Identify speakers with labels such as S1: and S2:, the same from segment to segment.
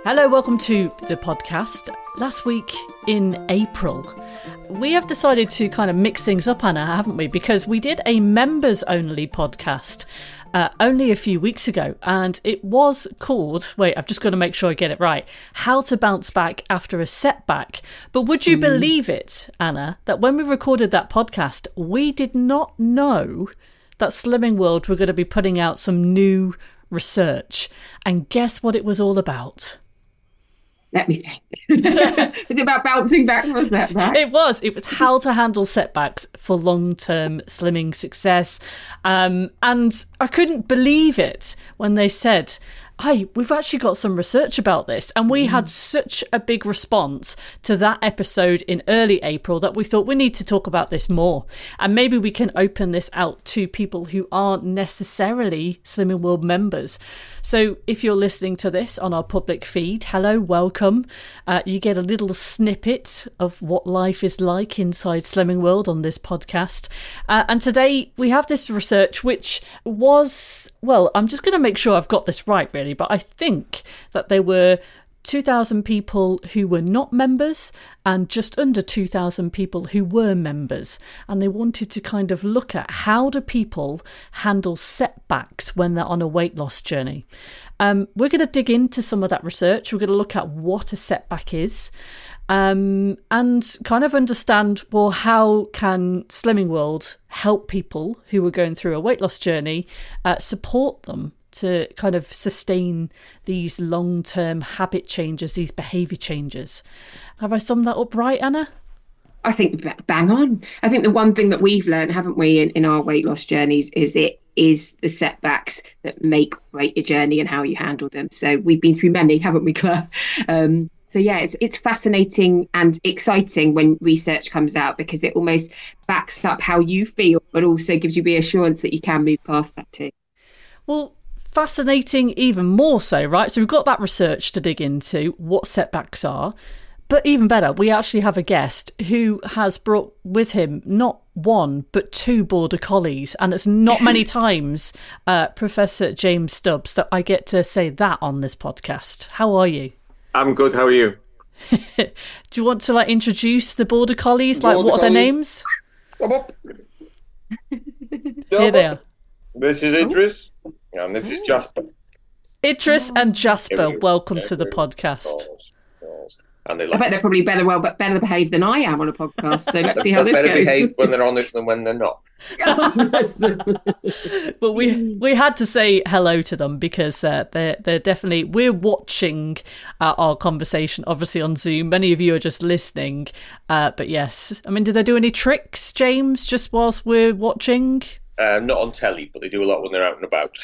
S1: Hello, welcome to the podcast. Last week in April, we have decided to kind of mix things up, Anna, haven't we? Because we did a members-only podcast only a few weeks ago, and it was called, wait, I've just got to make sure I get it right, How to Bounce Back After a Setback. But would you believe it, Anna, that when we recorded that podcast, we did not know that Slimming World were going to be putting out some new research. And guess what it was all about?
S2: Let me think. Is it about bouncing back from a setback?
S1: It was how to handle setbacks for long-term slimming success. And I couldn't believe it when they said, hey, we've actually got some research about this. And we had such a big response to that episode in early April that we thought we need to talk about this more. And maybe we can open this out to people who aren't necessarily Slimming World members. So if you're listening to this on our public feed, hello, welcome. You get a little snippet of what life is like inside Slimming World on this podcast. And today we have this research which was, well, I'm just going to make sure I've got this right, really, but I think that there were 2,000 people who were not members and just under 2,000 people who were members. And they wanted to kind of look at how do people handle setbacks when they're on a weight loss journey. We're going to dig into some of that research. We're going to look at what a setback is and kind of understand, well, how can Slimming World help people who are going through a weight loss journey, support them to kind of sustain these long-term habit changes, these behaviour changes. Have I summed that up right, Anna?
S2: I think bang on. I think the one thing that we've learned, haven't we, in our weight loss journeys is the setbacks that make weight your journey and how you handle them. So we've been through many, haven't we, Claire? So yeah, it's fascinating and exciting when research comes out because it almost backs up how you feel, but also gives you reassurance that you can move past that too.
S1: Well, fascinating even more so, right? So we've got that research to dig into, what setbacks are. But even better, we actually have a guest who has brought with him not one, but two border collies. And it's not many times, Professor James Stubbs, that I get to say that on this podcast. How are you?
S3: I'm good. How are you?
S1: Do you want to introduce the border collies? What are their names? Here they are.
S3: This is Idris, and this is Jasper.
S1: Idris and Jasper, welcome to the podcast.
S2: And I bet they're probably better behaved than I am on a podcast. So let's see how this goes.
S3: Better behaved when they're on it than when they're not.
S1: But we had to say hello to them because they're definitely, we're watching our conversation obviously on Zoom. Many of you are just listening, but yes, I mean, did they do any tricks, James, just whilst we're watching?
S3: Not on telly, but they do a lot when they're out and about.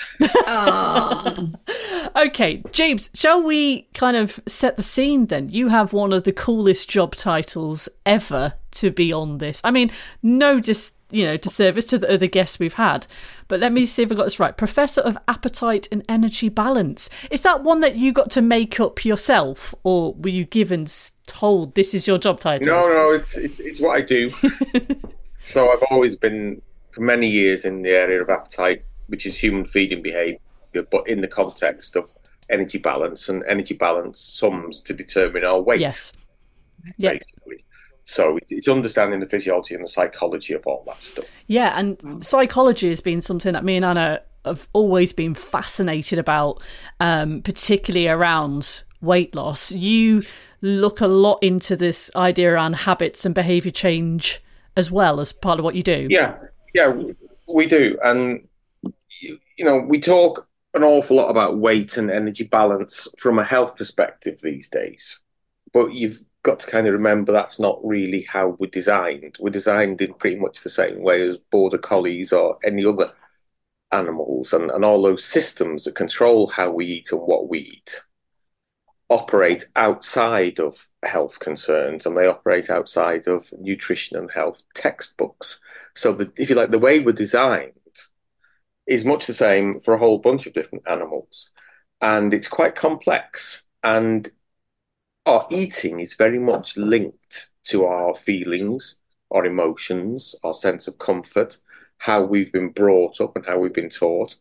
S1: Okay, James, shall we kind of set the scene then? You have one of the coolest job titles ever to be on this. I mean, no disservice to the other guests we've had, but let me see if I got this right. Professor of Appetite and Energy Balance. Is that one that you got to make up yourself, or were you told this is your job title?
S3: No, it's what I do. So I've always been, for many years, in the area of appetite, which is human feeding behaviour, but in the context of energy balance, and energy balance sums to determine our weight.
S1: Yes.
S3: Basically. So it's understanding the physiology and the psychology of all that stuff.
S1: Yeah, and psychology has been something that me and Anna have always been fascinated about, particularly around weight loss. You look a lot into this idea around habits and behaviour change as well as part of what you do.
S3: Yeah, we do. And, we talk an awful lot about weight and energy balance from a health perspective these days. But you've got to kind of remember that's not really how we're designed. We're designed in pretty much the same way as border collies or any other animals. And all those systems that control how we eat and what we eat operate outside of health concerns, and they operate outside of nutrition and health textbooks. So if you like, the way we're designed is much the same for a whole bunch of different animals. And it's quite complex. And our eating is very much linked to our feelings, our emotions, our sense of comfort, how we've been brought up and how we've been taught.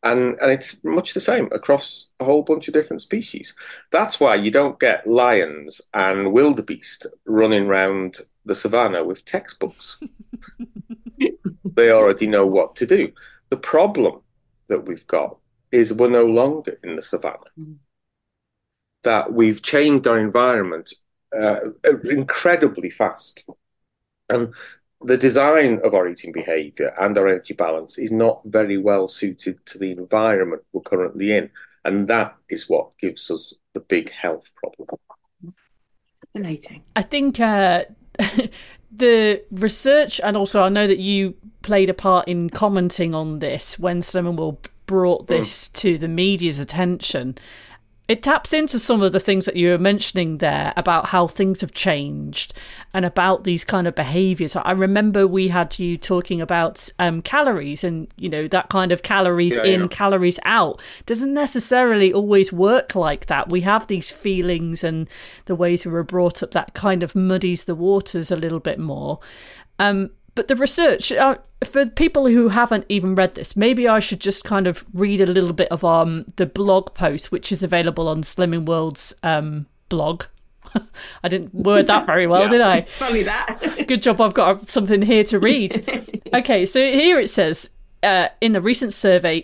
S3: And it's much the same across a whole bunch of different species. That's why you don't get lions and wildebeest running around the savannah with textbooks. They already know what to do. The problem that we've got is we're no longer in the savannah. That we've changed our environment incredibly fast. And the design of our eating behaviour and our energy balance is not very well suited to the environment we're currently in. And that is what gives us the big health problem.
S2: Fascinating.
S1: I think the research, and also I know that you played a part in commenting on this when Slimming World brought this to the media's attention. It taps into some of the things that you were mentioning there about how things have changed and about these kind of behaviours. I remember we had you talking about calories and, that kind of calories in, calories out. Doesn't necessarily always work like that. We have these feelings and the ways we were brought up that kind of muddies the waters a little bit more. But the research, for people who haven't even read this, maybe I should just kind of read a little bit of the blog post, which is available on Slimming World's blog. I didn't word that very well, did I?
S2: Funny that.
S1: Good job, I've got something here to read. Okay, so here it says, in the recent survey,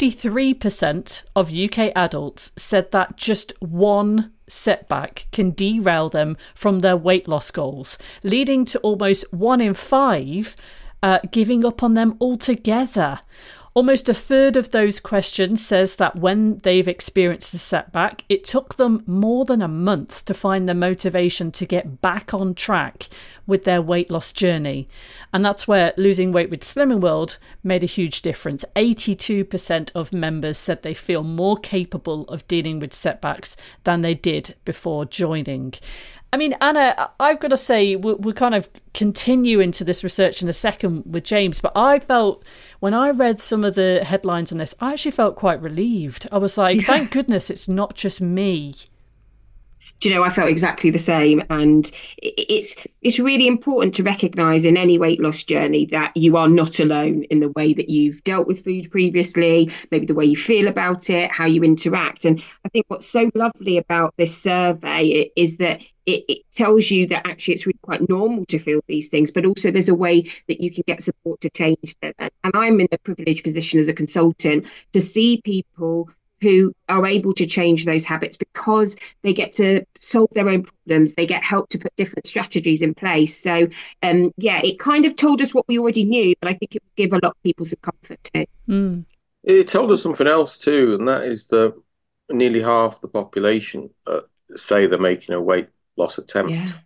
S1: 53% of UK adults said that just one setback can derail them from their weight loss goals, leading to almost 1 in 5 giving up on them altogether. Almost a third of those questions says that when they've experienced a setback, it took them more than a month to find the motivation to get back on track with their weight loss journey. And that's where losing weight with Slimming World made a huge difference. 82% of members said they feel more capable of dealing with setbacks than they did before joining. I mean, Anna, I've got to say, we'll kind of continue into this research in a second with James, but I felt, when I read some of the headlines on this, I actually felt quite relieved. I was like, thank goodness it's not just me.
S2: Do you know, I felt exactly the same. And it's really important to recognise in any weight loss journey that you are not alone in the way that you've dealt with food previously, maybe the way you feel about it, how you interact. And I think what's so lovely about this survey is that it tells you that actually it's really quite normal to feel these things, but also there's a way that you can get support to change them. And I'm in the privileged position as a consultant to see people who are able to change those habits because they get to solve their own problems. They get help to put different strategies in place. So, it kind of told us what we already knew, but I think it would give a lot of people some comfort too.
S3: It told us something else too, and that is that nearly half the population say they're making a weight loss attempt.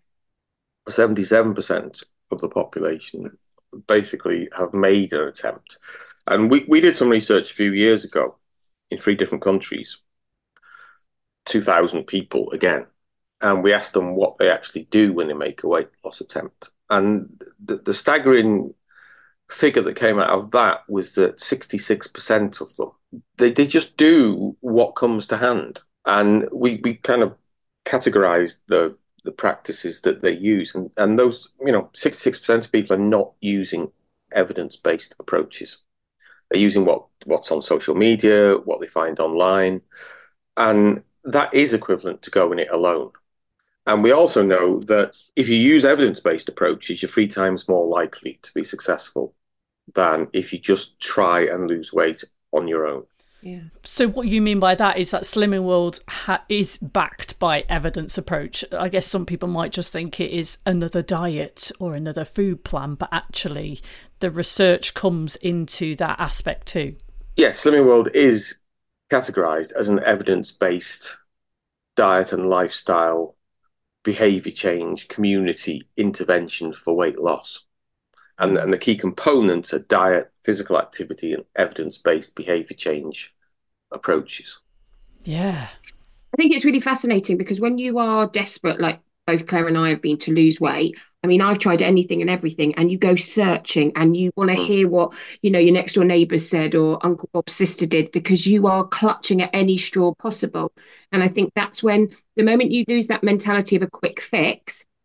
S3: 77% of the population basically have made an attempt. And we did some research a few years ago in 3 different countries, 2,000 people again. And we asked them what they actually do when they make a weight loss attempt. And the staggering figure that came out of that was that 66% of them, they just do what comes to hand. And we kind of categorized the practices that they use. And those, 66% of people are not using evidence-based approaches. They're using what's on social media, what they find online, and that is equivalent to going it alone. And we also know that if you use evidence-based approaches, you're 3 times more likely to be successful than if you just try and lose weight on your own.
S1: Yeah. So what you mean by that is that Slimming World is backed by evidence approach. I guess some people might just think it is another diet or another food plan, but actually the research comes into that aspect too.
S3: Yeah, Slimming World is categorized as an evidence-based diet and lifestyle behavior change community intervention for weight loss. And the key components are diet, physical activity, and evidence-based behaviour change approaches.
S1: Yeah.
S2: I think it's really fascinating because when you are desperate, like both Claire and I have been, to lose weight, I mean, I've tried anything and everything, and you go searching and you want to hear what, your next door neighbours said or Uncle Bob's sister did, because you are clutching at any straw possible. And I think that's when the moment you lose that mentality of a quick fix,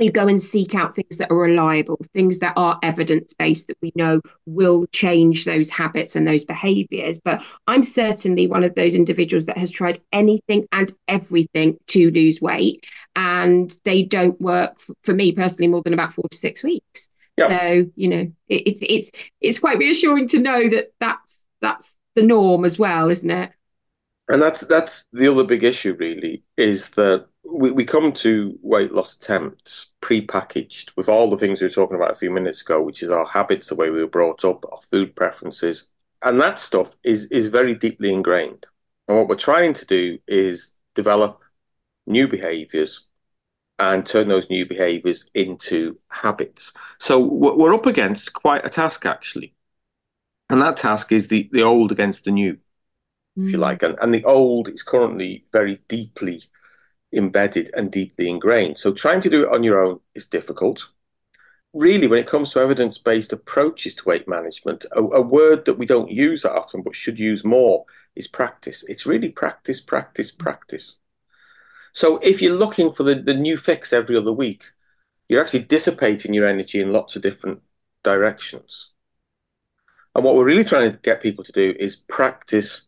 S2: you go and seek out things that are reliable, things that are evidence-based, that we know will change those habits and those behaviors. But I'm certainly one of those individuals that has tried anything and everything to lose weight, and they don't work for me personally more than about 4 to 6 weeks.
S3: Yeah.
S2: So, it's quite reassuring to know that that's the norm as well, isn't it?
S3: And that's the other big issue, really, is that we come to weight loss attempts pre-packaged with all the things we were talking about a few minutes ago, which is our habits, the way we were brought up, our food preferences. And that stuff is very deeply ingrained. And what we're trying to do is develop new behaviors and turn those new behaviors into habits. So we're up against quite a task, actually. And that task is the old against the new, if you like. And the old is currently very deeply embedded and deeply ingrained. So trying to do it on your own is difficult. Really, when it comes to evidence-based approaches to weight management, a word that we don't use that often but should use more is practice. It's really practice, practice, practice. So if you're looking for the new fix every other week, you're actually dissipating your energy in lots of different directions. And what we're really trying to get people to do is practice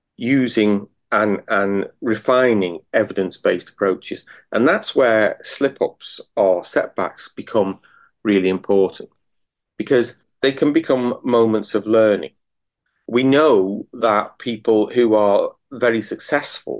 S3: using and refining evidence-based approaches. And that's where slip-ups or setbacks become really important, because they can become moments of learning. We know that people who are very successful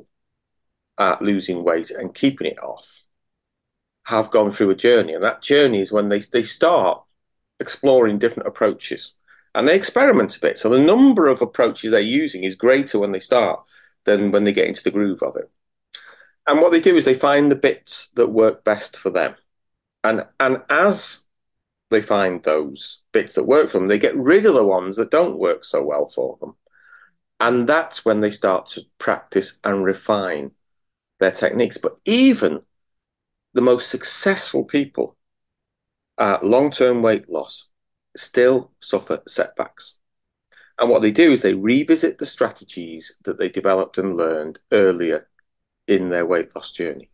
S3: at losing weight and keeping it off have gone through a journey. And that journey is when they start exploring different approaches. And they experiment a bit. So the number of approaches they're using is greater when they start than when they get into the groove of it. And what they do is they find the bits that work best for them. And as they find those bits that work for them, they get rid of the ones that don't work so well for them. And that's when they start to practice and refine their techniques. But even the most successful people at long-term weight loss still suffer setbacks. And what they do is they revisit the strategies that they developed and learned earlier in their weight loss journey.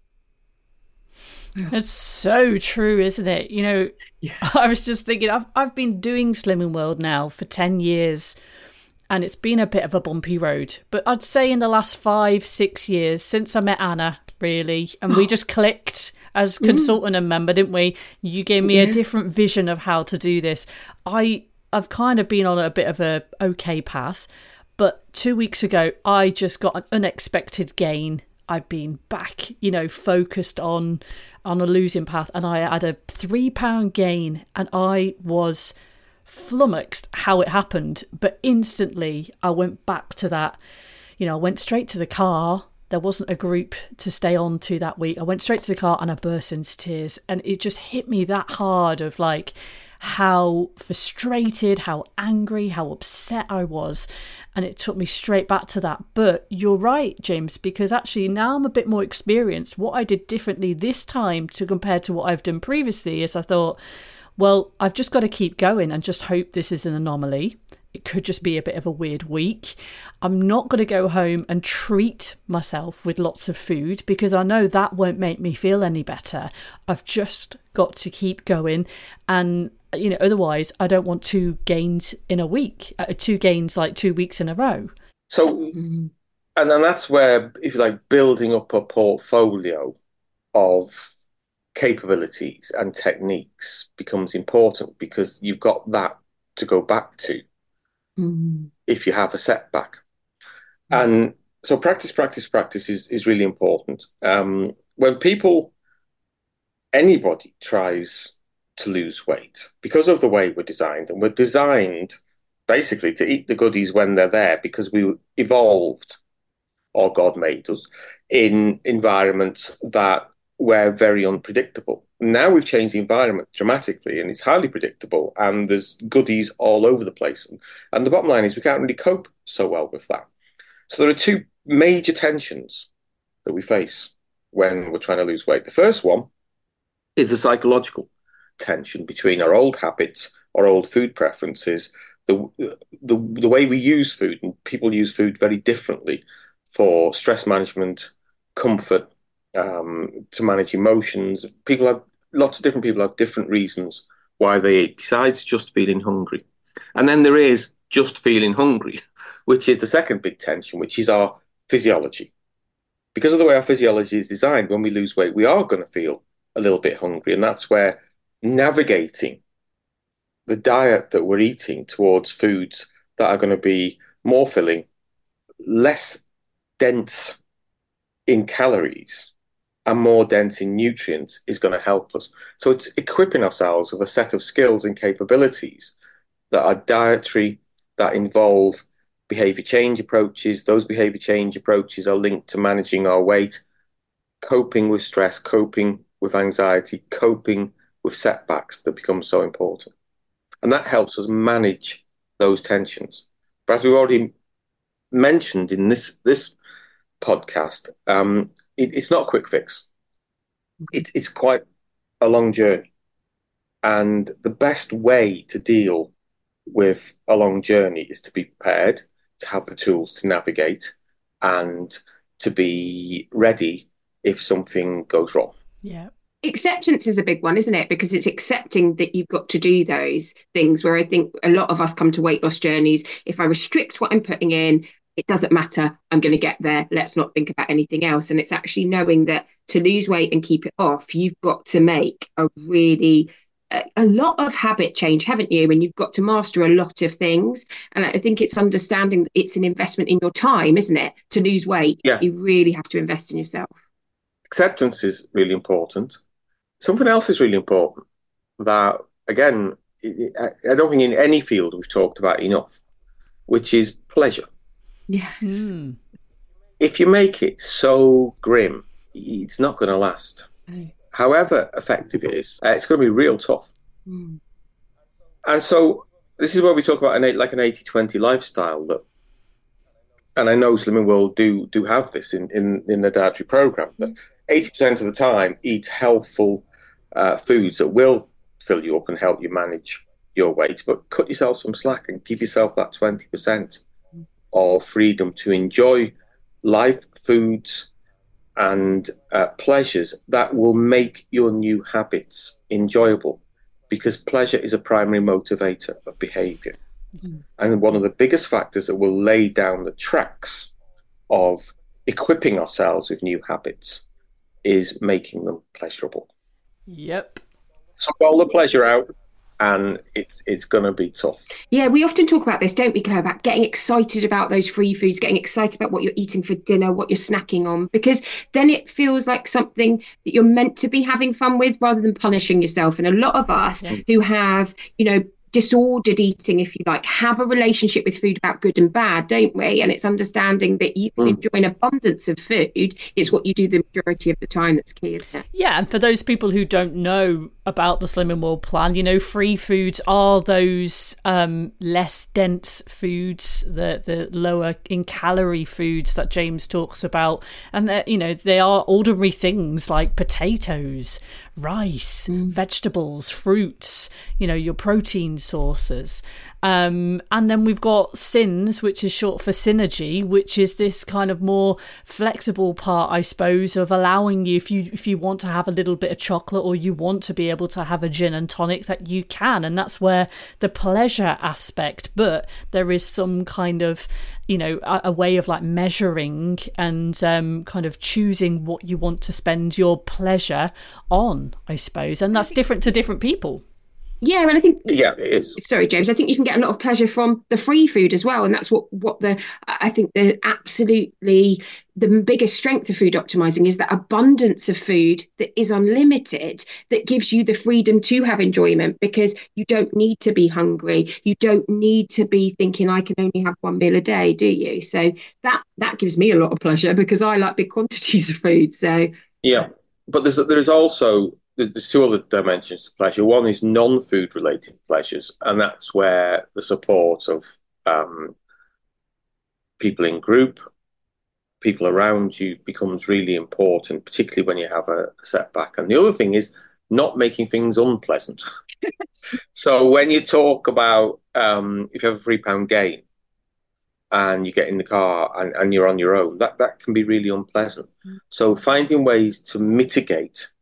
S1: It's so true, isn't it? I was just thinking, I've been doing Slimming World now for 10 years, and it's been a bit of a bumpy road. But I'd say in the last 5-6 years, since I met Anna, really, and we just clicked as consultant and member, didn't we? You gave me a different vision of how to do this. I've kind of been on a bit of a okay path, but 2 weeks ago, I just got an unexpected gain. I've been back, focused on a losing path, and I had a 3-pound gain, and I was flummoxed how it happened. But instantly, I went back to that. I went straight to the car. There wasn't a group to stay on to that week. I went straight to the car and I burst into tears, and it just hit me that hard of like how frustrated, how angry, how upset I was. And it took me straight back to that. But you're right, James, because actually now I'm a bit more experienced. What I did differently this time to compare to what I've done previously is I thought, well, I've just got to keep going and just hope this is an anomaly. It could just be a bit of a weird week. I'm not going to go home and treat myself with lots of food because I know that won't make me feel any better. I've just got to keep going. And, otherwise I don't want 2 gains in a week, 2 gains like 2 weeks in a row.
S3: So, and then that's where, if you like, building up a portfolio of capabilities and techniques becomes important, because you've got that to go back to if you have a setback. And so practice is really important. When anybody tries to lose weight, because of the way we're designed, and we're designed basically to eat the goodies when they're there, because we evolved, or God made us, in environments that were very unpredictable. Now we've changed the environment dramatically, and it's highly predictable, and there's goodies all over the place. And the bottom line is we can't really cope so well with that. So there are 2 major tensions that we face when we're trying to lose weight. The first one is the psychological tension between our old habits, our old food preferences, the way we use food, and people use food very differently for stress management, comfort, to manage emotions. People have lots of different people have different reasons why they eat, besides just feeling hungry. And then there is just feeling hungry, which is the second big tension, which is our physiology. Because of the way our physiology is designed, when we lose weight, we are going to feel a little bit hungry. And that's where navigating the diet that we're eating towards foods that are going to be more filling, less dense in calories, and more dense in nutrients is going to help us. So it's equipping ourselves with a set of skills and capabilities that are dietary, that involve behavior change approaches. Those behavior change approaches are linked to managing our weight, coping with stress, coping with anxiety, coping with setbacks that become so important. And that helps us manage those tensions. But as we've already mentioned in this podcast, it's not a quick fix. It's quite a long journey. And the best way to deal with a long journey is to be prepared, to have the tools to navigate, and to be ready if something goes wrong.
S1: Yeah.
S2: Acceptance is a big one, isn't it? Because it's accepting that you've got to do those things, where I think a lot of us come to weight loss journeys. If I restrict what I'm putting in, it doesn't matter. I'm going to get there. Let's not think about anything else. And it's actually knowing that to lose weight and keep it off, you've got to make a lot of habit change, haven't you? And you've got to master a lot of things. And I think it's understanding that it's an investment in your time, isn't it? To lose weight, You really have to invest in yourself.
S3: Acceptance is really important. Something else is really important that, again, I don't think in any field we've talked about enough, which is pleasure.
S2: Yes.
S3: If you make it so grim, it's not going to last. However effective it is, it's going to be real tough. And so this is where we talk about an 80-20 lifestyle. And I know Slimming World do have this in the dietary program, that 80% of the time eat healthful foods that will fill you up and help you manage your weight, but cut yourself some slack and give yourself that 20% of freedom to enjoy life, foods, and pleasures that will make your new habits enjoyable, because pleasure is a primary motivator of behavior. And one of the biggest factors that will lay down the tracks of equipping ourselves with new habits is making them pleasurable.
S1: Yep.
S3: So roll the pleasure out, and it's going to be tough.
S2: Yeah, we often talk about this, don't we, Claire, about getting excited about those free foods, getting excited about what you're eating for dinner, what you're snacking on, because then it feels like something that you're meant to be having fun with rather than punishing yourself. And a lot of us who have, disordered eating, if you like, have a relationship with food about good and bad, don't we? And it's understanding that you can enjoy an abundance of food. It's what you do the majority of the time that's key, isn't it?
S1: Yeah, and for those people who don't know about the Slimming World plan, free foods are those less dense foods, the lower in calorie foods that James talks about. And they are ordinary things like potatoes, rice, vegetables, fruits, your protein sources. And then we've got SYNs, which is short for synergy, which is this kind of more flexible part, I suppose, of allowing you, if you want to have a little bit of chocolate or you want to be able to have a gin and tonic, that you can. And that's where the pleasure aspect, but there is some kind of, a way of like measuring and kind of choosing what you want to spend your pleasure on, I suppose. And that's different to different people.
S2: Yeah, and I think
S3: it is.
S2: Sorry, James. I think you can get a lot of pleasure from the free food as well, and that's what I think the biggest strength of food optimizing is that abundance of food that is unlimited, that gives you the freedom to have enjoyment, because you don't need to be hungry, you don't need to be thinking I can only have one meal a day, do you? So that gives me a lot of pleasure because I like big quantities of food. So
S3: yeah, but there's also. There's two other dimensions to pleasure. One is non-food related pleasures, and that's where the support of people in group, people around you becomes really important, particularly when you have a setback. And the other thing is not making things unpleasant. So when you talk about if you have a £3 gain and you get in the car and you're on your own, that can be really unpleasant. So finding ways to mitigate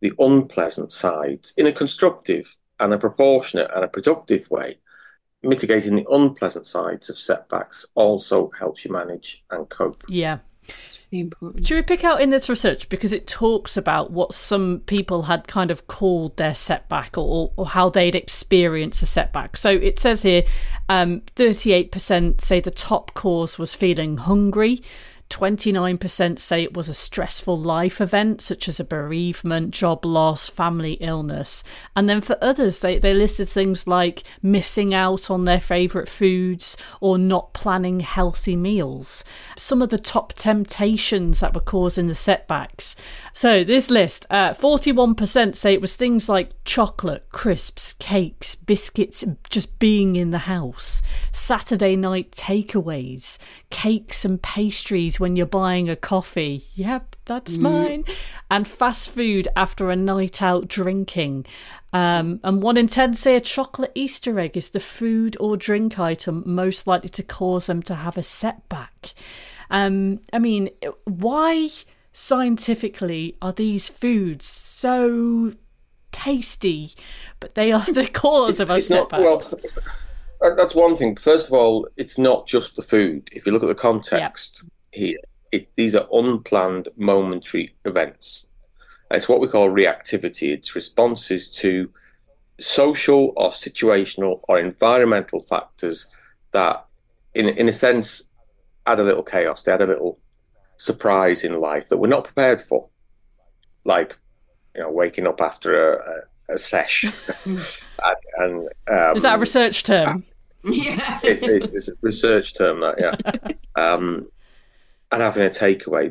S3: the unpleasant sides in a constructive and a proportionate and a productive way. Mitigating the unpleasant sides of setbacks also helps you manage and cope.
S1: Yeah.
S2: It's really important.
S1: Should we pick out in this research, because it talks about what some people had kind of called their setback, or how they'd experienced a setback. So it says here 38% say the top cause was feeling hungry. 29% say it was a stressful life event, such as a bereavement, job loss, family illness. And then for others, they listed things like missing out on their favourite foods or not planning healthy meals. Some of the top temptations that were causing the setbacks. So this list, 41% say it was things like chocolate, crisps, cakes, biscuits, just being in the house, Saturday night takeaways, cakes and pastries when you're buying a coffee. Yep, that's mine. And fast food after a night out drinking. And 1 in 10 say a chocolate Easter egg is the food or drink item most likely to cause them to have a setback. I mean, why scientifically are these foods so tasty, but they are the cause of our setbacks?
S3: That's one thing. First of all, it's not just the food. If you look at the context here, these are unplanned momentary events. It's what we call reactivity. It's responses to social or situational or environmental factors that, in a sense, add a little chaos. They add a little surprise in life that we're not prepared for. Like, waking up after a sesh. and
S1: is that a research term?
S2: Yeah,
S3: it's a research term, that, yeah. And having a takeaway,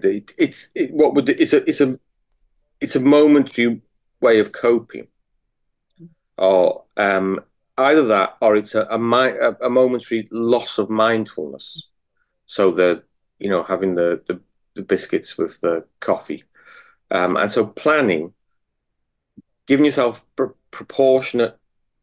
S3: it's a momentary way of coping, or either that, or it's a momentary loss of mindfulness. So having the biscuits with the coffee, and so planning, giving yourself proportionate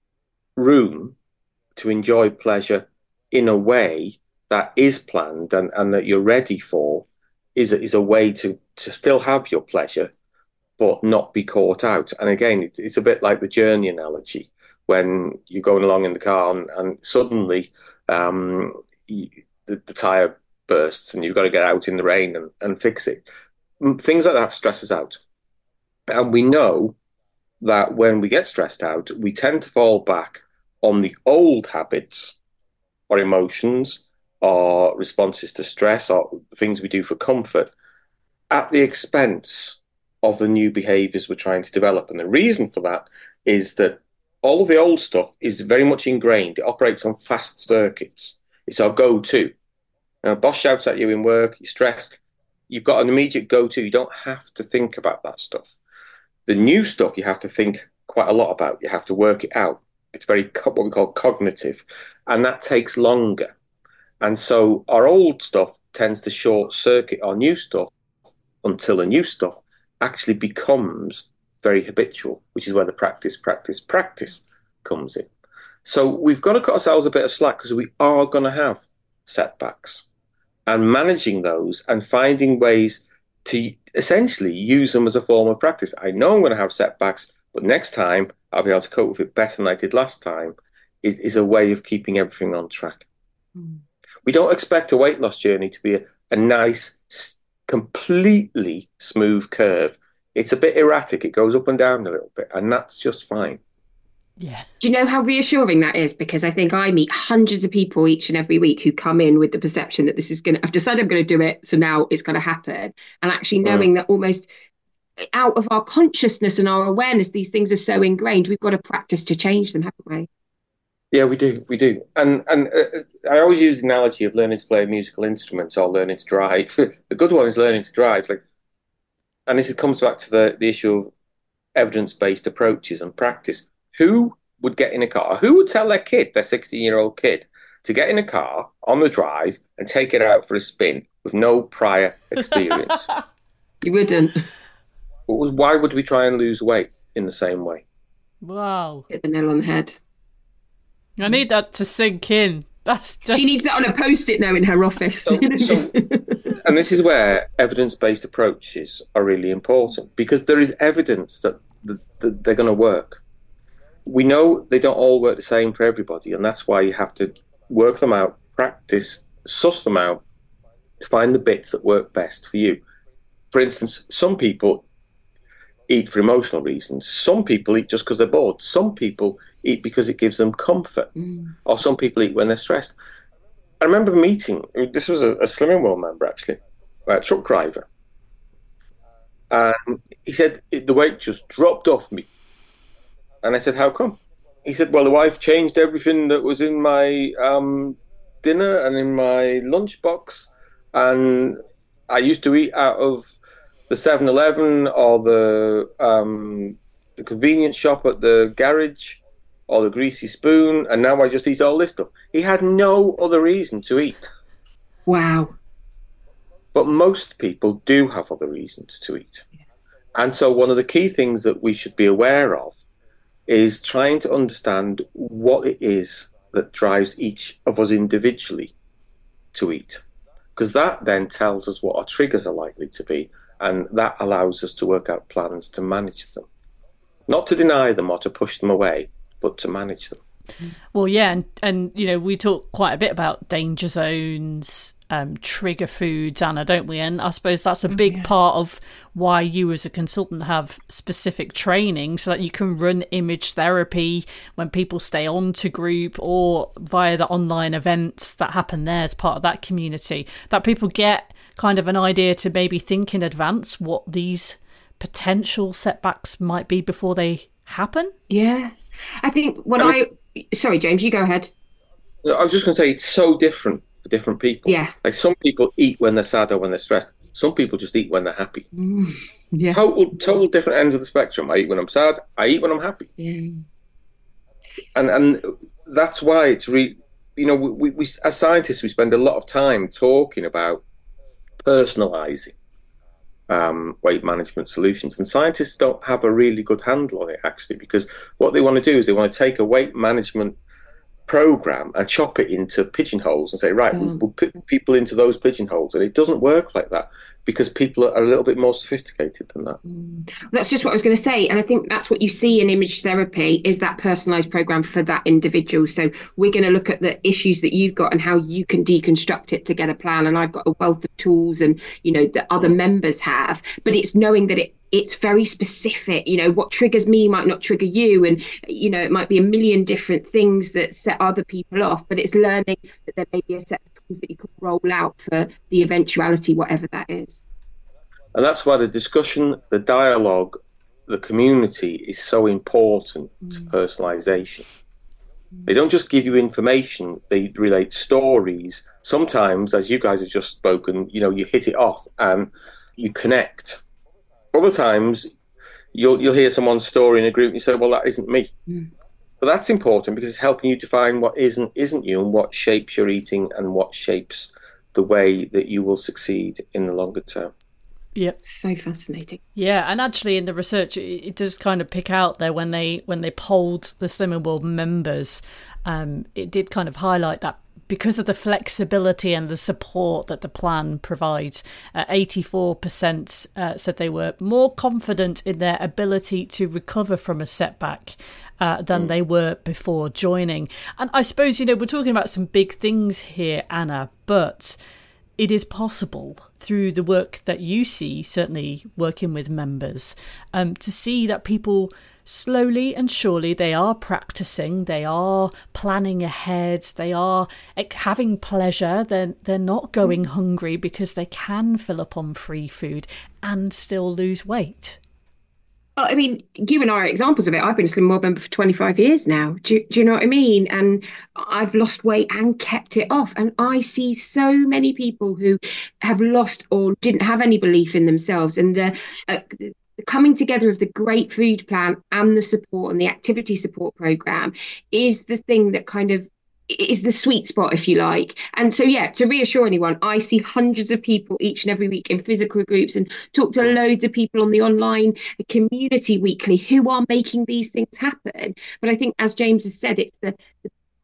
S3: room to enjoy pleasure in a way that is planned and that you're ready for is a way to still have your pleasure, but not be caught out. And again, it's a bit like the journey analogy, when you're going along in the car and suddenly the tyre bursts and you've got to get out in the rain and fix it. Things like that stress us out. And we know that when we get stressed out, we tend to fall back on the old habits or emotions or responses to stress or things we do for comfort at the expense of the new behaviours we're trying to develop. And the reason for that is that all of the old stuff is very much ingrained. It operates on fast circuits. It's our go-to. Now, a boss shouts at you in work, you're stressed, you've got an immediate go-to. You don't have to think about that stuff. The new stuff you have to think quite a lot about. You have to work it out. It's very what we call cognitive, and that takes longer. And so our old stuff tends to short circuit our new stuff until the new stuff actually becomes very habitual, which is where the practice comes in. So we've got to cut ourselves a bit of slack, because we are going to have setbacks, and managing those and finding ways to essentially use them as a form of practice. I know I'm going to have setbacks, but next time I'll be able to cope with it better than I did last time, is a way of keeping everything on track. We don't expect a weight loss journey to be a nice, completely smooth curve. It's a bit erratic. It goes up and down a little bit, and that's just fine.
S1: Yeah.
S2: Do you know how reassuring that is? Because I think I meet hundreds of people each and every week who come in with the perception that I've decided I'm going to do it, so now it's going to happen. And actually knowing that almost out of our consciousness and our awareness, these things are so ingrained, we've got to practice to change them, haven't we?
S3: Yeah, we do. And I always use the analogy of learning to play a musical instrument or learning to drive. The good one is learning to drive. And this comes back to the issue of evidence-based approaches and practice. Who would get in a car? Who would tell their 16-year-old kid, to get in a car on the drive and take it out for a spin with no prior experience?
S2: You wouldn't.
S3: Why would we try and lose weight in the same way?
S1: Wow.
S2: Hit the nail on the head.
S1: I need that to sink in.
S2: She needs that on a post-it note in her office.
S3: And this is where evidence-based approaches are really important, because there is evidence that that they're going to work. We know they don't all work the same for everybody, and that's why you have to work them out, practice, suss them out to find the bits that work best for you. For instance, some people eat for emotional reasons. Some people eat just because they're bored. Some people eat because it gives them comfort. Or some people eat when they're stressed. I remember meeting, this was a Slimming World member actually, a truck driver. And he said, the weight just dropped off me. And I said, how come? He said, well, the wife changed everything that was in my dinner and in my lunchbox. And I used to eat out of the 7-Eleven or the convenience shop at the garage or the greasy spoon, and now I just eat all this stuff. He had no other reason to eat.
S2: Wow.
S3: But most people do have other reasons to eat. And so one of the key things that we should be aware of is trying to understand what it is that drives each of us individually to eat. Because that then tells us what our triggers are likely to be, and that allows us to work out plans to manage them. Not to deny them or to push them away, but to manage them.
S1: Well, yeah, and you know, we talk quite a bit about danger zones, trigger foods, Anna, don't we? And I suppose that's a big part of why you as a consultant have specific training so that you can run image therapy when people stay on to group or via the online events that happen there as part of that community, that people get kind of an idea to maybe think in advance what these potential setbacks might be before they happen.
S2: Yeah. I think sorry, James, you go ahead.
S3: I was just going to say, it's so different for different people.
S2: Yeah.
S3: Like some people eat when they're sad or when they're stressed. Some people just eat when they're happy.
S2: Yeah.
S3: Total different ends of the spectrum. I eat when I'm sad. I eat when I'm happy.
S2: Yeah.
S3: And that's why it's we as scientists, we spend a lot of time talking about personalizing weight management solutions, and scientists don't have a really good handle on it actually, because what they want to do is they want to take a weight management program and chop it into pigeonholes and say, right, we'll put people into those pigeonholes, and it doesn't work like that because people are a little bit more sophisticated than that.
S2: That's just what I was going to say, and I think that's what you see in image therapy is that personalized program for that individual. So we're going to look at the issues that you've got and how you can deconstruct it to get a plan, and I've got a wealth of tools and that other members have, but it's knowing that it's very specific. What triggers me might not trigger you, and it might be a million different things that set other people off, but it's learning that there may be a set of tools that you can roll out for the eventuality, whatever that is.
S3: And that's why the discussion, the dialogue, the community is so important to personalisation. They don't just give you information, they relate stories. Sometimes, as you guys have just spoken, you hit it off and you connect. Other times, you'll hear someone's story in a group and you say, well, that isn't me. But that's important because it's helping you define what isn't you, and what shapes your eating and what shapes the way that you will succeed in the longer term.
S1: Yeah,
S2: so fascinating.
S1: Yeah, and actually in the research, it does kind of pick out there when they polled the Slimming World members, it did kind of highlight that because of the flexibility and the support that the plan provides, 84% said they were more confident in their ability to recover from a setback than they were before joining. And I suppose, we're talking about some big things here, Anna, but it is possible through the work that you see, certainly working with members, to see that people slowly and surely, they are practicing, they are planning ahead, they are having pleasure, they're not going hungry because they can fill up on free food and still lose weight.
S2: Well, I mean, you and I are examples of it. I've been a Slimming World member for 25 years now. Do you know what I mean? And I've lost weight and kept it off. And I see so many people who have lost or didn't have any belief in themselves. And the coming together of the great food plan and the support and the activity support program is the thing that kind of is the sweet spot, if you like. And so, yeah, to reassure anyone, I see hundreds of people each and every week in physical groups and talk to loads of people on the online community weekly who are making these things happen. But I think, as James has said, it's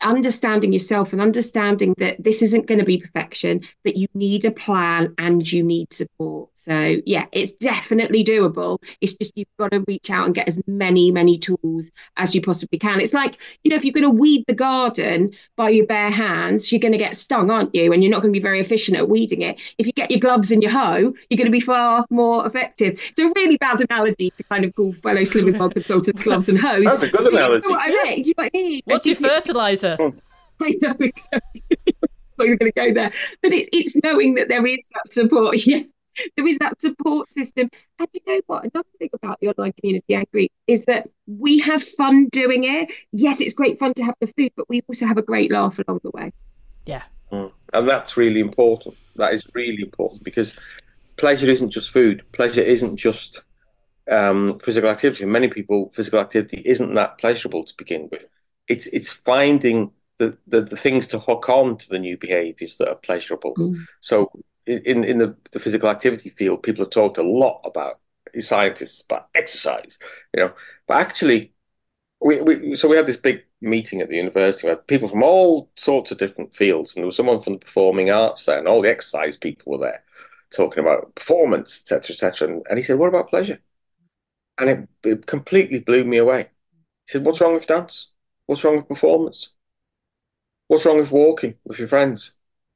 S2: understanding yourself and understanding that this isn't going to be perfection, that you need a plan and you need support. So yeah, it's definitely doable. It's just you've got to reach out and get as many tools as you possibly can. It's like, if you're going to weed the garden by your bare hands, you're going to get stung, aren't you? And you're not going to be very efficient at weeding it. If you get your gloves and your hoe, you're going to be far more effective. It's a really bad analogy to kind of call fellow Slimming World consultants gloves and hoes.
S3: That's a good analogy.
S2: You know what I mean? Do you know what I mean?
S1: What's your fertilizer?
S2: I know exactly. We're going to go there, but it's knowing that there is that support. Yeah, there is that support system. And you know what? Another thing about the online community, I agree, is that we have fun doing it. Yes, it's great fun to have the food, but we also have a great laugh along the way.
S1: Yeah.
S3: And that's really important. That is really important, because pleasure isn't just food. Pleasure isn't just physical activity. For many people, physical activity isn't that pleasurable to begin with. It's finding the things to hook on to the new behaviours that are pleasurable. So in the physical activity field, people have talked a lot about, scientists, about exercise, but actually we had this big meeting at the university. We had people from all sorts of different fields, and there was someone from the performing arts there, and all the exercise people were there talking about performance, etc. And he said, what about pleasure? And it completely blew me away. He said, what's wrong with dance? What's wrong with performance? What's wrong with walking with your friends?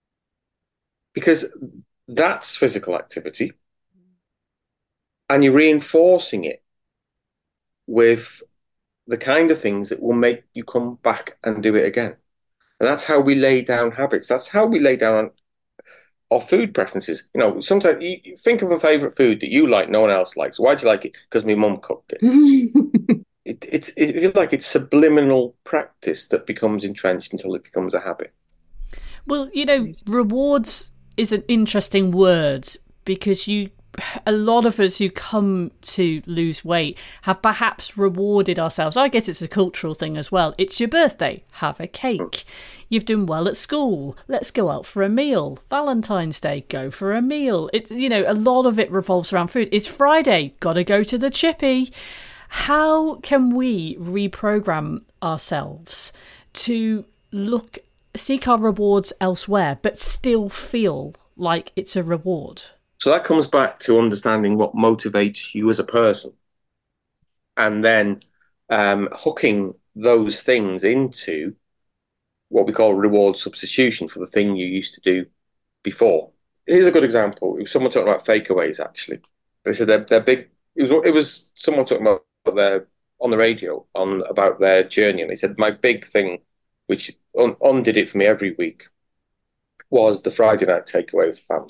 S3: Because that's physical activity, and you're reinforcing it with the kind of things that will make you come back and do it again. And that's how we lay down habits. That's how we lay down our food preferences. Sometimes you think of a favourite food that you like, no one else likes. Why do you like it? Because my mum cooked it. It feels like it's subliminal practice that becomes entrenched until it becomes a habit.
S1: Well, rewards is an interesting word, because a lot of us who come to lose weight have perhaps rewarded ourselves. I guess it's a cultural thing as well. It's your birthday, have a cake. You've done well at school, let's go out for a meal. Valentine's Day, go for a meal. It's a lot of it revolves around food. It's Friday, gotta go to the chippy. How can we reprogram ourselves to seek our rewards elsewhere, but still feel like it's a reward?
S3: So that comes back to understanding what motivates you as a person, and then hooking those things into what we call reward substitution for the thing you used to do before. Here's a good example. It was someone talking about fakeaways, actually. They said they're big. It was someone talking about on the radio about their journey, and they said, my big thing, which undid it for me every week, was the Friday night takeaway with the family.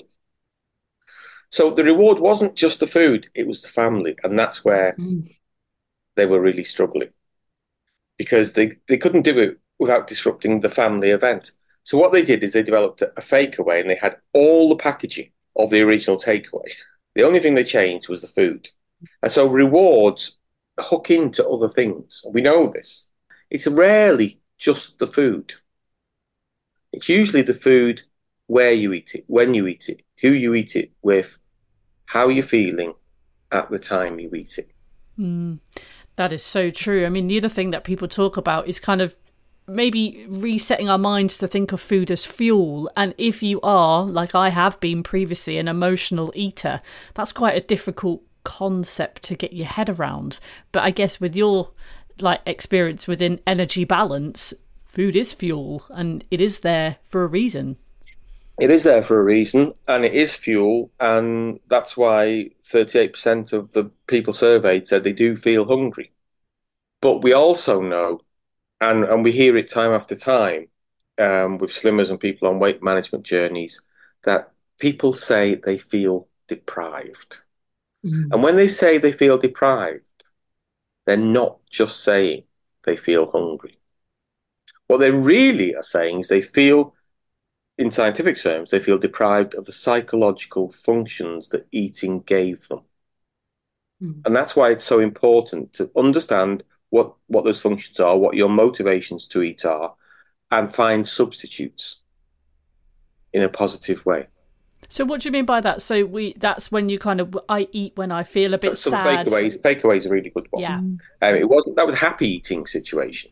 S3: So the reward wasn't just the food, it was the family. And that's where they were really struggling, because they couldn't do it without disrupting the family event. So what they did is they developed a fakeaway, and they had all the packaging of the original takeaway. The only thing they changed was the food. And so rewards hook into other things. We know this. It's rarely just the food. It's usually the food, where you eat it, when you eat it, who you eat it with, how you're feeling at the time you eat it.
S1: That is so true. I mean, the other thing that people talk about is kind of maybe resetting our minds to think of food as fuel. And if you are, like I have been previously, an emotional eater, that's quite a difficult concept to get your head around. But I guess with your experience within energy balance, food is fuel, and it is there for a reason.
S3: It is there for a reason, and it is fuel, and that's why 38% of the people surveyed said they do feel hungry. But we also know, and we hear it time after time with slimmers and people on weight management journeys, that people say they feel deprived. And when they say they feel deprived, they're not just saying they feel hungry. What they really are saying is they feel, in scientific terms, they feel deprived of the psychological functions that eating gave them. And that's why it's so important to understand what those functions are, what your motivations to eat are, and find substitutes in a positive way.
S1: So what do you mean by that? So that's when you I eat when I feel a bit sad.
S3: Takeaways are a really good one.
S1: Yeah.
S3: That was a happy eating situation.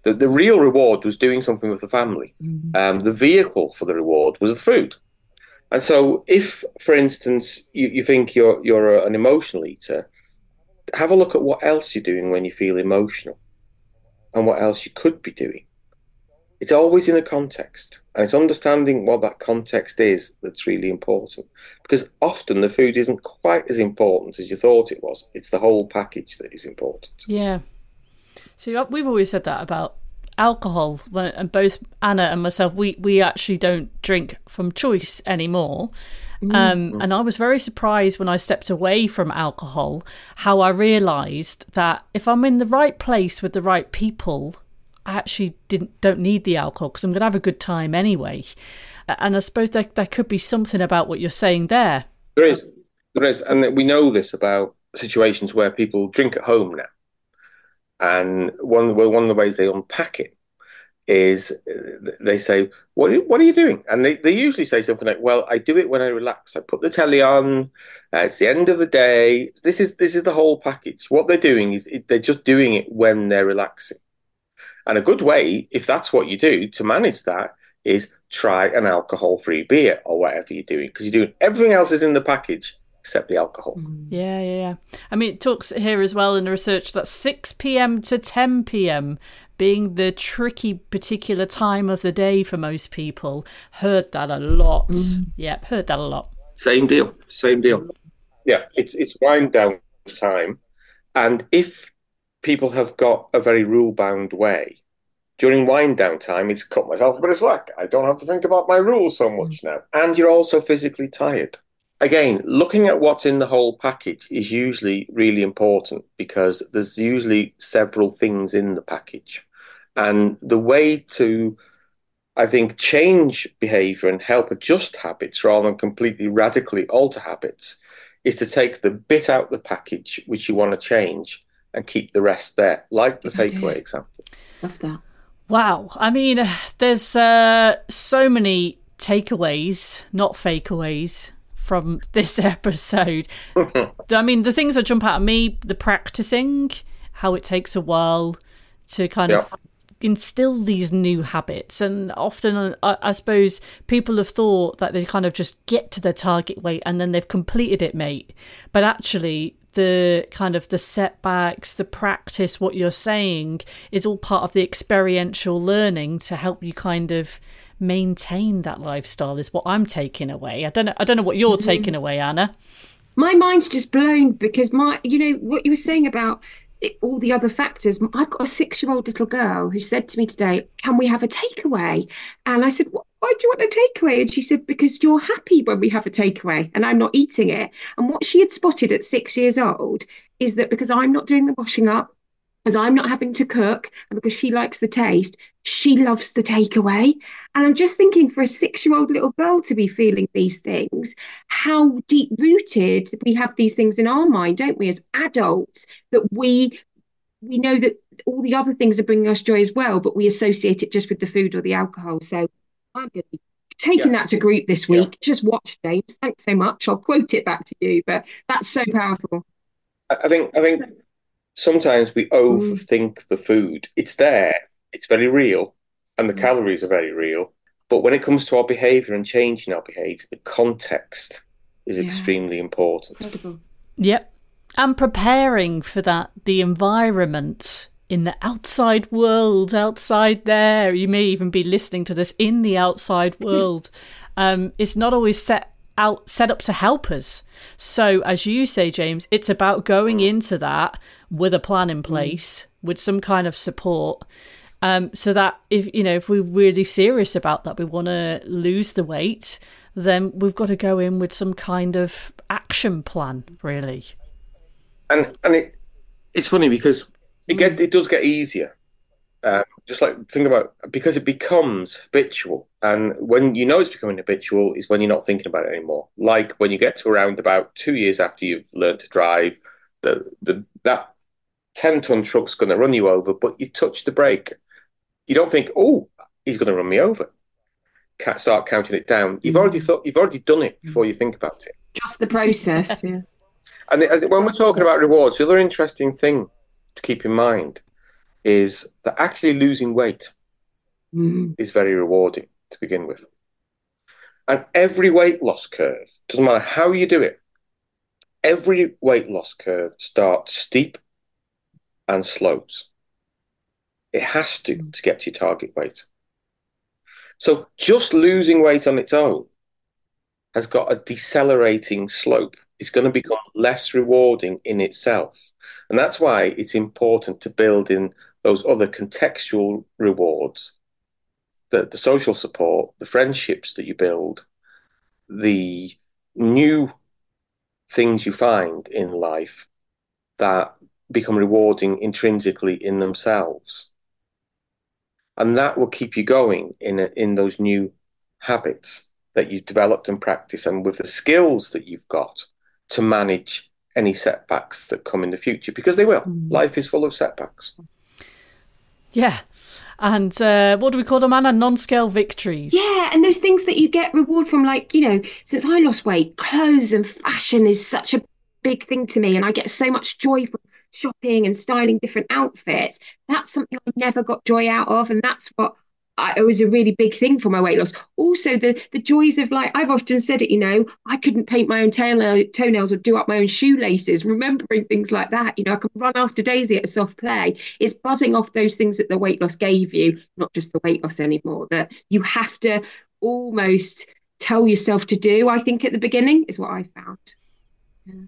S3: The real reward was doing something with the family. The vehicle for the reward was the food. And so if, for instance, you think you're an emotional eater, have a look at what else you're doing when you feel emotional and what else you could be doing. It's always in a context, and it's understanding what that context is that's really important. Because often the food isn't quite as important as you thought it was. It's the whole package that is important.
S1: Yeah. See, we've always said that about alcohol, and both Anna and myself, we actually don't drink from choice anymore. And I was very surprised when I stepped away from alcohol, how I realised that if I'm in the right place with the right people, I actually don't need the alcohol because I'm going to have a good time anyway. And I suppose there could be something about what you're saying there.
S3: There is. And we know this about situations where people drink at home now. And one of the ways they unpack it is they say, what are you doing? And they usually say something like, well, I do it when I relax. I put the telly on. It's the end of the day. This is the whole package. What they're doing is they're just doing it when they're relaxing. And a good way, if that's what you do, to manage that is try an alcohol-free beer or whatever you're doing, because you're doing everything else is in the package except the alcohol.
S1: Yeah. I mean, it talks here as well in the research that 6 p.m. to 10 p.m. being the tricky particular time of the day for most people. Heard that a lot. Yep, heard that a lot.
S3: Same deal. Yeah, it's wind down time. And if people have got a very rule-bound way, during wind down time, it's cut myself a bit of slack. I don't have to think about my rules so much now. And you're also physically tired. Again, looking at what's in the whole package is usually really important because there's usually several things in the package. And the way to, I think, change behaviour and help adjust habits rather than completely radically alter habits is to take the bit out of the package which you want to change and keep the rest there, like the takeaway example.
S2: Love that.
S1: Wow. I mean, there's so many takeaways, not fakeaways, from this episode. I mean, the things that jump out at me, the practicing, how it takes a while to kind of instill these new habits. And often, I suppose, people have thought that they kind of just get to their target weight and then they've completed it, mate. But actually, the kind of the setbacks, the practice, what you're saying is all part of the experiential learning to help you kind of maintain that lifestyle is what I'm taking away. I don't know what you're taking away, Anna.
S2: My mind's just blown because what you were saying about all the other factors. I've got a 6-year-old little girl who said to me today, can we have a takeaway? And I said, why do you want a takeaway? And she said, because you're happy when we have a takeaway and I'm not eating it. And what she had spotted at 6 years old is that because I'm not doing the washing up, as I'm not having to cook, and because she likes the taste, she loves the takeaway. And I'm just thinking, for a 6-year-old little girl to be feeling these things, how deep rooted we have these things in our mind, don't we, as adults, that we know that all the other things are bringing us joy as well, but we associate it just with the food or the alcohol. So I'm going to be taking that to group this week. Just watch, James. Thanks so much. I'll quote it back to you, but that's so powerful.
S3: I think sometimes we overthink the food. It's there, it's very real, and the calories are very real. But when it comes to our behaviour and changing our behaviour, the context is extremely important.
S2: Incredible.
S1: Yep. And preparing for that, the environment in the outside world, outside there. You may even be listening to this in the outside world. It's not always set up to help us. So as you say, James, it's about going into that with a plan in place, with some kind of support, so that if we're really serious about that, we want to lose the weight, then we've got to go in with some kind of action plan, really.
S3: And it's funny because it does get easier. Just like think about, because it becomes habitual, and when you know it's becoming habitual is when you're not thinking about it anymore. Like when you get to around about 2 years after you've learned to drive, that 10-ton truck's going to run you over, but you touch the brake. You don't think, oh, he's going to run me over. Can't start counting it down. You've already done it before you think about it.
S2: Just the process,
S3: And when we're talking about rewards, the other interesting thing to keep in mind is that actually losing weight is very rewarding to begin with. And every weight loss curve, doesn't matter how you do it, every weight loss curve starts steep and slopes. It has to get to your target weight. So just losing weight on its own has got a decelerating slope. It's going to become less rewarding in itself. And that's why it's important to build in those other contextual rewards, the social support, the friendships that you build, the new things you find in life that become rewarding intrinsically in themselves. And that will keep you going in those new habits that you've developed and practiced, and with the skills that you've got to manage any setbacks that come in the future, because they will. Life is full of setbacks.
S1: Yeah. And what do we call them, Anna? Non-scale victories.
S2: Yeah, and those things that you get reward from, like, since I lost weight, clothes and fashion is such a big thing to me, and I get so much joy from shopping and styling different outfits. That's something I never got joy out of, and that's what it was a really big thing for my weight loss. Also, the joys of, like, I've often said it, I couldn't paint my own toenails or do up my own shoelaces, remembering things like that. I could run after Daisy at a soft play. It's buzzing off those things that the weight loss gave you, not just the weight loss anymore, that you have to almost tell yourself to do, I think, at the beginning, is what I found.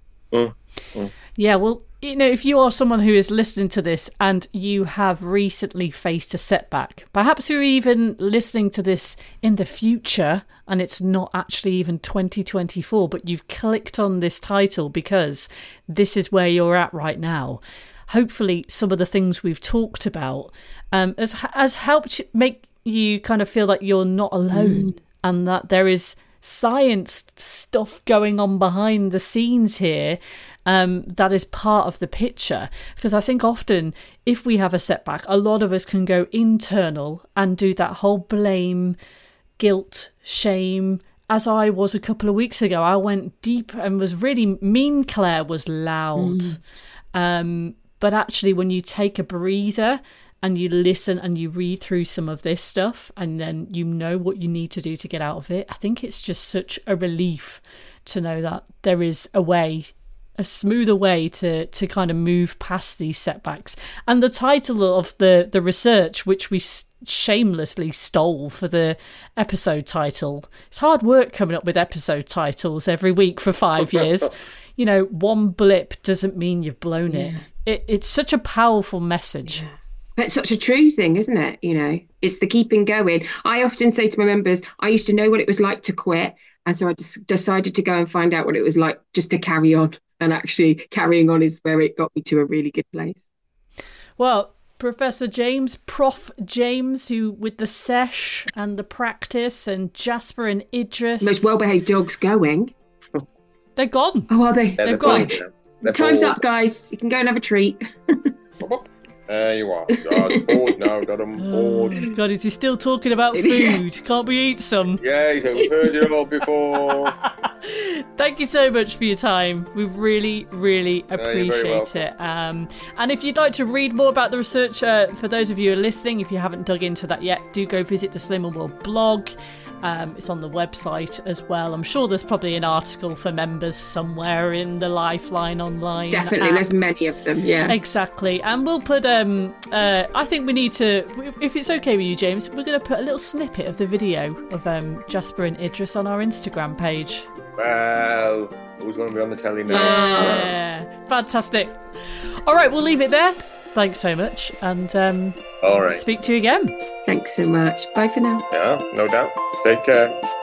S1: Yeah, well, if you are someone who is listening to this and you have recently faced a setback, perhaps you're even listening to this in the future and it's not actually even 2024, but you've clicked on this title because this is where you're at right now. Hopefully some of the things we've talked about has helped make you kind of feel like you're not alone and that there is science stuff going on behind the scenes here that is part of the picture. Because I think often if we have a setback, a lot of us can go internal and do that whole blame, guilt, shame. As I was a couple of weeks ago, I went deep and was really mean. Claire was loud. But actually when you take a breather and you listen and you read through some of this stuff and then you know what you need to do to get out of it, I think it's just such a relief to know that there is a smoother way to kind of move past these setbacks. And the title of the research, which we shamelessly stole for the episode title, it's hard work coming up with episode titles every week for 5 years. One blip doesn't mean you've blown it. It's such a powerful message.
S2: Yeah. But it's such a true thing, isn't it? It's the keeping going. I often say to my members, I used to know what it was like to quit. And so I just decided to go and find out what it was like just to carry on. And actually carrying on is where it got me to a really good place.
S1: Well, Professor James, Prof. James, who with the sesh and the practice, and Jasper and Idris.
S2: Most well-behaved dogs going.
S1: They're gone.
S2: Oh, are they?
S3: Yeah,
S2: They've gone. Time's
S3: bored.
S2: up, guys. You can go and have a treat.
S3: There you are. God, bored now. Got him bored.
S1: God, is he still talking about food? Can't we eat some?
S3: Yeah, he's heard it all before.
S1: Thank you so much for your time. We really, really appreciate it. And if you'd like to read more about the research, for those of you who are listening, if you haven't dug into that yet, do go visit the Slimmer World blog. It's on the website as well. I'm sure there's probably an article for members somewhere in the Lifeline online.
S2: Definitely, there's many of them, yeah.
S1: Exactly. And we'll put, I think we need to, if it's okay with you, James, we're going to put a little snippet of the video of Jasper and Idris on our Instagram page.
S3: Well, who's going to be on the telly now?
S1: Yeah, fantastic. All right, we'll leave it there. Thanks so much, and
S3: all right.
S1: Speak to you again.
S2: Thanks so much. Bye for now.
S3: Yeah, no doubt. Take care.